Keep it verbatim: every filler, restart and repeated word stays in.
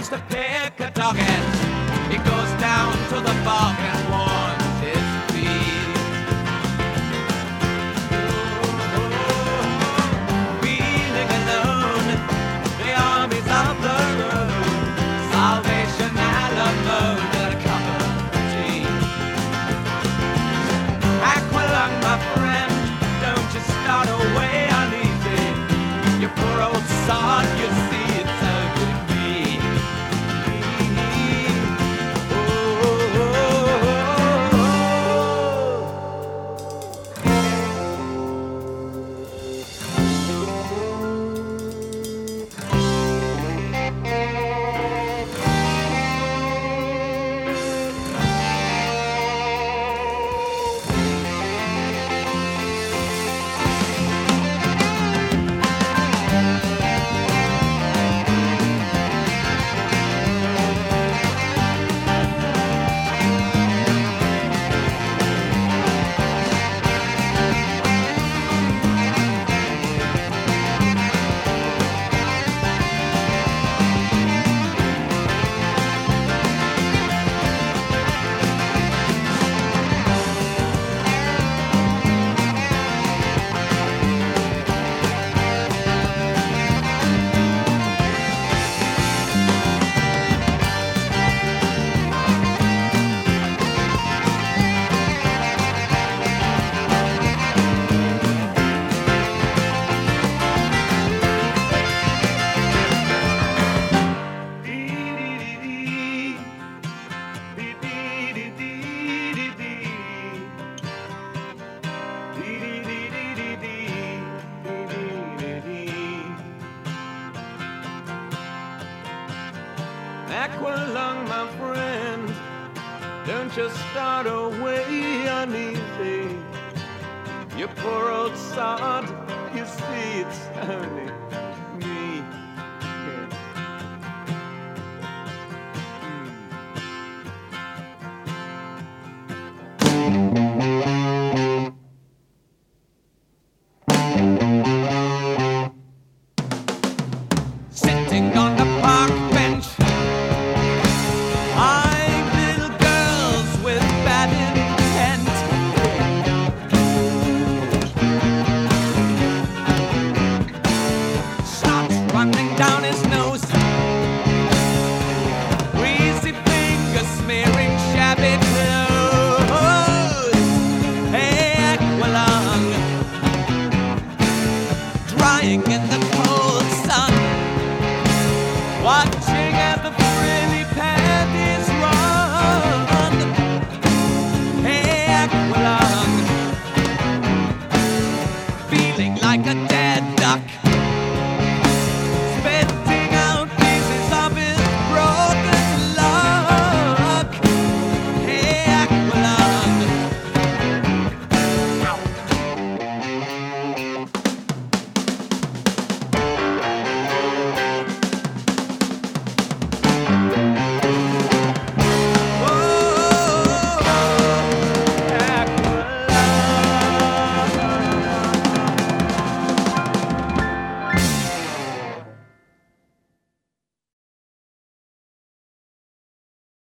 wants to pick a target. He goes down to the bog and warms his feet. Oh, feeling alone, the armies of the road, Salvation Alamo, a cup of tea. Aqualung, my friend, don't you start away uneasy. You poor old sod, you see it's so good to me. Aqualung, my friend, don't just start away uneasy. You poor old sod, you see it's only me. Sitting on the park bench, eyeing little girls with bad intent. Snot running down his nose, greasy fingers smearing shabby clothes. Hey, Aqualung, drying in the cold sun, watching as the frilly panties run. Hey, Aqualung, feeling like a dead duck.